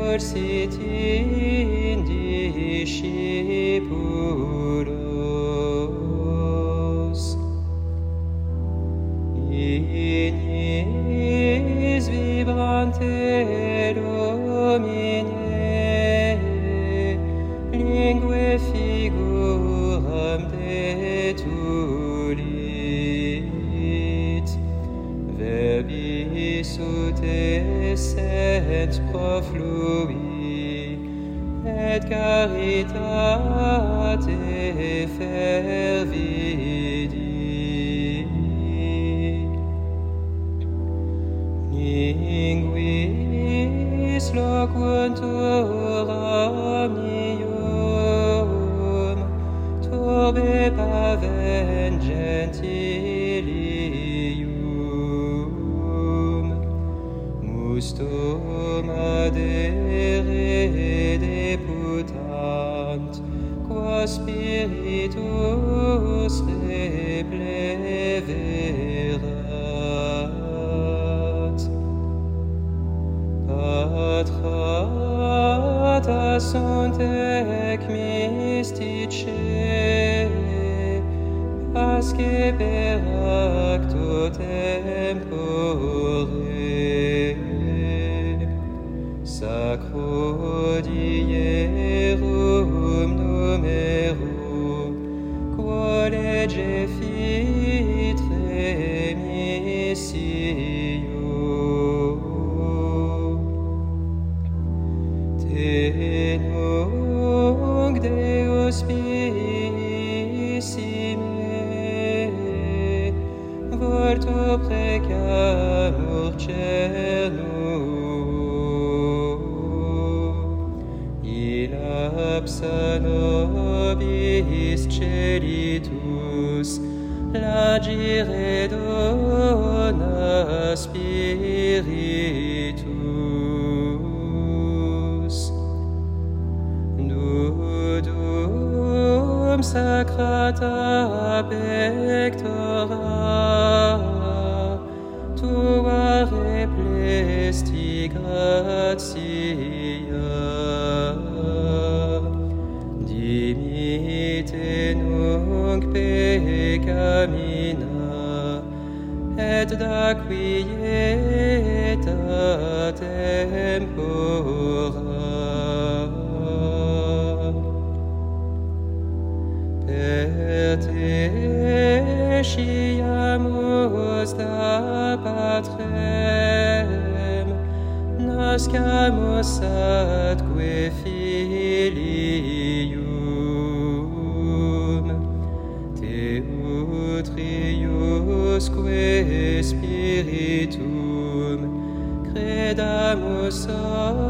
exercit in discipulos. Ignis vibrante Domine, lingue figuram detulit, verbis ut essent proflui, et caritate fervidi. Linguis loquuntur omnium, turbe pavent gentilium, mustum adere deputant, quo spiritus repleverat. Patrata sunt ec mystice, pasque per acto tempore, sacro dierum numero, quo lege fit remissio. Tenung Deus spissime, volto precamur cernum, ilapsa nobis celitus, lagire dona spiritus. Nudum sacrata pectora, tua replesti gratia, dimite nunc peccamina, et da quieta tempora. Per te sciamus da Patrem, nascamus atque filium, te utriusque spiritum credamus